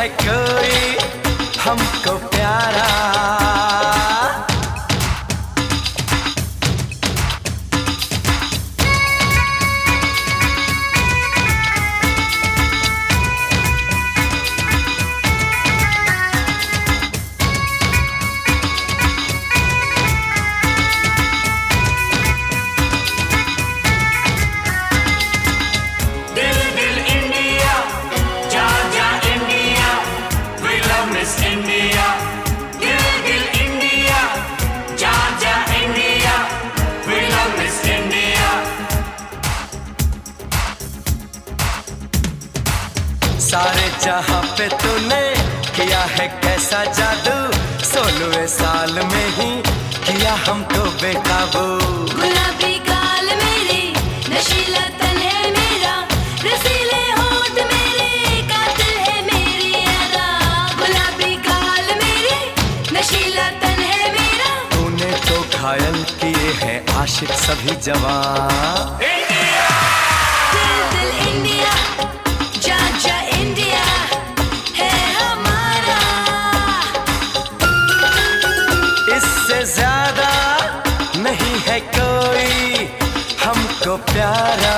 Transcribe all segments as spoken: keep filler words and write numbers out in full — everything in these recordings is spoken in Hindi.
कोई हमको प्यारा। सारे जहां पे तूने किया है कैसा जादू, सोलहवें साल में ही किया हमको बेकाबू। गुलाबी गाल मेरे, नशीला तन है मेरा, रसीले होंठ मेरे, कातिल है मेरी अदा। गुलाबी गाल मेरे, नशीला तन है मेरा। तूने तो घायल किए हैं आशिक सभी जवान। दिल दिल इंडिया, जा जा इंडिया है हमारा। इससे ज्यादा नहीं है कोई हमको प्यारा।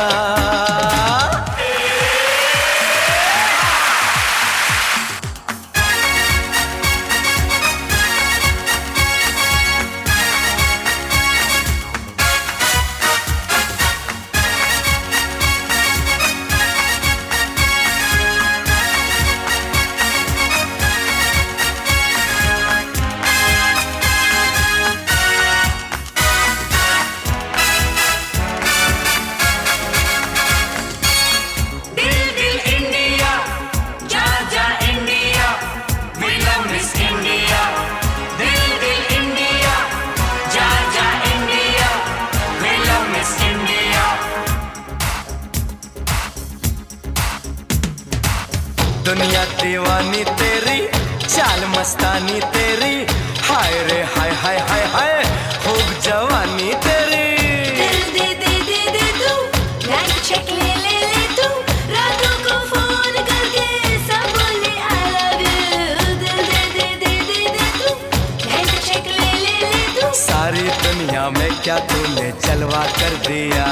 दुनिया दीवानी तेरी, चाल मस्तानी तेरी, हाय रे हाय हाय हाय हाय खूब जवानी तेरी। दिल दे दे दे दे तू, ब्लैंक चेक ले ले ले तू, रातों को फोन करके सब बोले आई लव यू। दिल दे दे दे दे दे तू, ब्लैंक चेक ले ले ले तू। सारी दुनिया में क्या तूने जलवा कर दिया।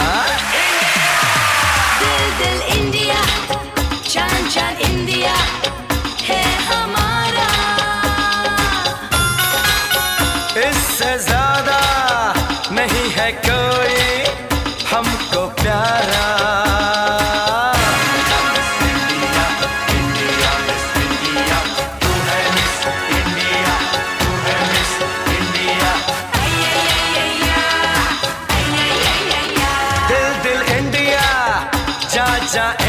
दिल दिल इंडिया, जान जान इंडिया है हमारा। इससे ज्यादा नहीं है कोई हमको प्यारा। दिल दिल इंडिया, जा जा